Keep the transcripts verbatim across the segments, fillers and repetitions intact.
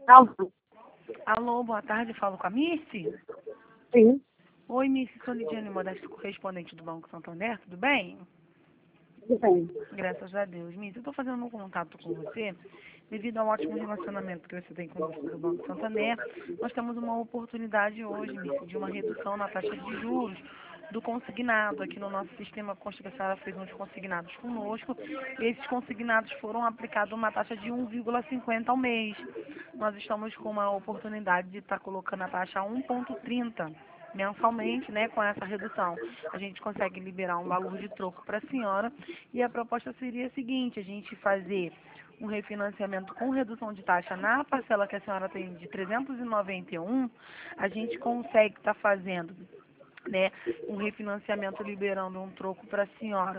Alô? Alô, boa tarde, falo com a Missy? Sim, Oi, Missy, sou Lidiane Modesto, correspondente do Banco Santander, tudo bem? tudo bem. Graças a Deus. Missy, eu estou fazendo um contato com você devido ao ótimo relacionamento que você tem conosco do Banco Santander. Nós temos uma oportunidade hoje, Missy, de uma redução na taxa de juros do consignado. Aqui no nosso sistema consta que a senhora fez uns consignados conosco e esses consignados foram aplicados uma taxa de um vírgula cinquenta ao mês. Nós estamos com uma oportunidade de estar colocando a taxa a um vírgula trinta mensalmente, né, com essa redução. A gente consegue liberar um valor de troco para a senhora e a proposta seria a seguinte: a gente fazer um refinanciamento com redução de taxa na parcela que a senhora tem de trezentos e noventa e um, a gente consegue estar fazendo, né, um refinanciamento liberando um troco para a senhora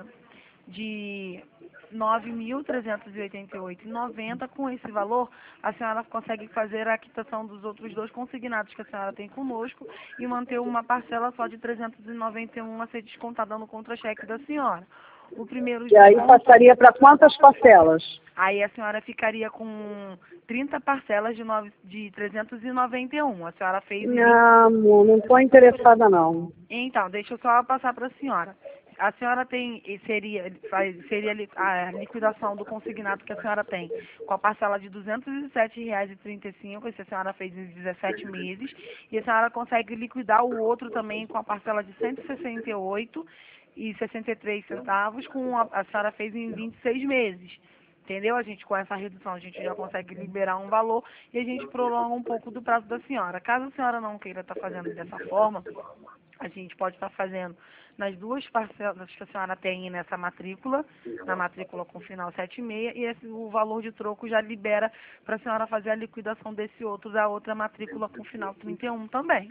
de nove mil trezentos e oitenta e oito reais e noventa centavos. Com esse valor, a senhora consegue fazer a quitação dos outros dois consignados que a senhora tem conosco e manter uma parcela só de trezentos e noventa e um reais a ser descontada no contra-cheque da senhora. O primeiro E aí desconto, passaria para quantas parcelas? aí a senhora ficaria com trinta parcelas de, nove, de trezentos e noventa e um. A senhora fez em Não, amor, não estou interessada não. Então, deixa eu só passar para a senhora. A senhora tem, seria, faz- seria li- a liquidação do consignado que a senhora tem, com a parcela de duzentos e sete reais e trinta e cinco centavos, isso a senhora fez em dezessete meses, e a senhora consegue liquidar o outro também com a parcela de cento e sessenta e oito reais e sessenta e três centavos, com a, a senhora fez em vinte e seis meses. Entendeu? A gente, com essa redução, a gente já consegue liberar um valor e a gente prolonga um pouco do prazo da senhora. Caso a senhora não queira estar fazendo dessa forma, a gente pode estar fazendo nas duas parcelas que a senhora tem nessa matrícula, na matrícula com final sete e seis, e esse, o valor de troco já libera para a senhora fazer a liquidação desse outro, da outra matrícula com final trinta e um também.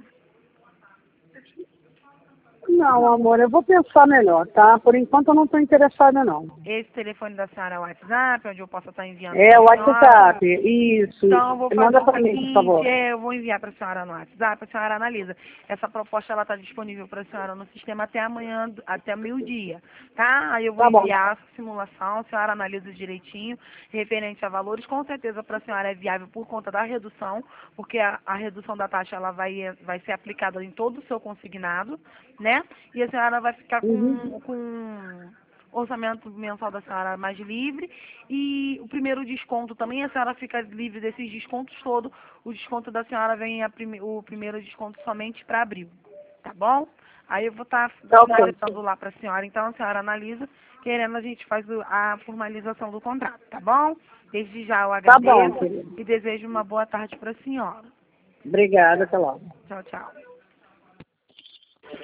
Não, amor, eu vou pensar melhor, tá? Por enquanto eu não estou interessada não. Esse telefone da senhora é o WhatsApp, onde eu posso estar enviando É para o a senhora. WhatsApp, isso. Então, eu vou fazer Manda o para mim, por seguinte, favor. é, eu vou enviar para a senhora no WhatsApp, a senhora analisa. Essa proposta, ela está disponível para a senhora no sistema até amanhã, até meio-dia, tá? Aí eu vou Tá bom. enviar a simulação, a senhora analisa direitinho, referente a valores. Com certeza para a senhora é viável por conta da redução, porque a, a redução da taxa, ela vai, vai ser aplicada em todo o seu consignado, né? E a senhora vai ficar com, Uhum. com orçamento mensal da senhora mais livre e o primeiro desconto também, a senhora fica livre desses descontos todos. O desconto da senhora vem a prime, o primeiro desconto somente para abril, tá bom? Aí eu vou estar Tá ok. finalizando lá para a senhora, então a senhora analisa, querendo a gente faz o- a formalização do contrato, tá bom? Desde já eu Tá bom, agradeço querido. e desejo uma boa tarde para a senhora. Obrigada, até logo. Tchau, tchau.